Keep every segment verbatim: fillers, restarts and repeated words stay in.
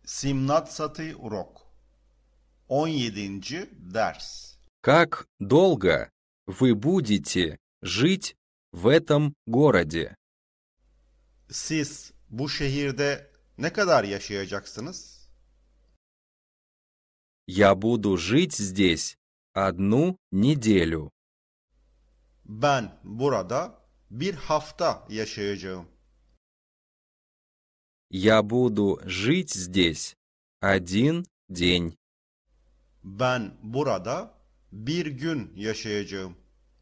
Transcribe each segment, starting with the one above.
семнадцатый урок. он yedinci ders. Как долго вы будете жить в этом городе? Siz bu şehirde ne kadar yaşayacaksınız? Я буду жить здесь одну неделю. Ben burada bir hafta yaşayacağım. Я буду жить здесь один день. Ben burada bir gün yaşayacağım.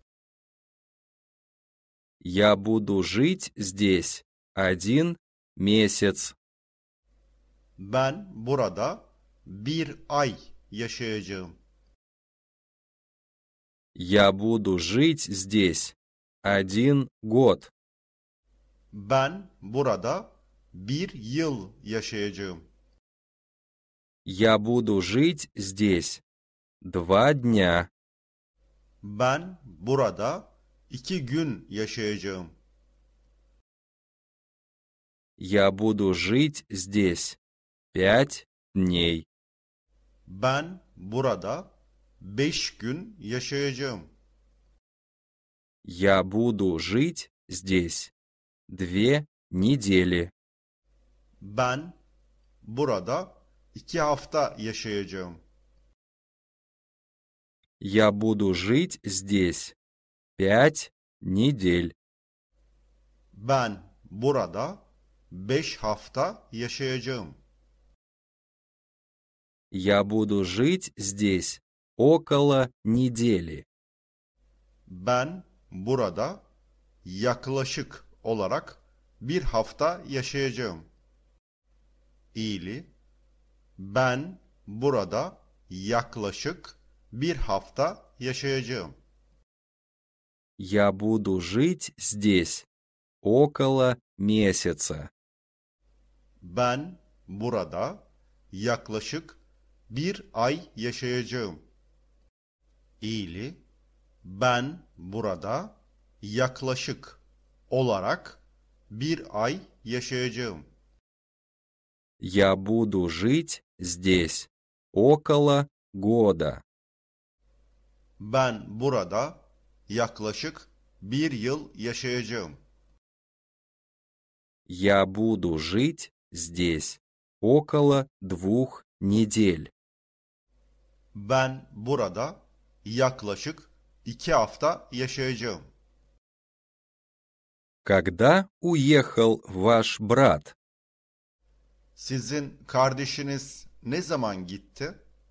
Я буду жить здесь один месяц. Ben burada bir ay yaşayacağım. Я буду жить здесь один год. Ben burada bir yıl yaşayacağım. Я буду жить здесь два дня. Ben burada iki gün yaşayacağım. Я буду жить здесь пять дней. Ben burada beş gün yaşayacağım. Я буду жить здесь две недели. Ben burada iki hafta yaşayacağım. Я буду жить здесь пять недель. Ben burada beş hafta yaşayacağım. Я буду жить здесь около недели. Ben burada yaklaşık olarak bir hafta yaşayacağım. İyili. Ben burada yaklaşık bir hafta yaşayacağım. Я буду жить здесь около месяца. Ben burada yaklaşık bir ay yaşayacağım. İyili. Ben burada yaklaşık olarak bir ay yaşayacağım. Я буду жить здесь около года. Ben burada yaklaşık bir yıl yaşayacağım. Я буду жить здесь около двух недель. Ben burada yaklaşık iki hafta yaşayacağım. Когда уехал ваш брат? Sizin kardeşiniz ne zaman gitti?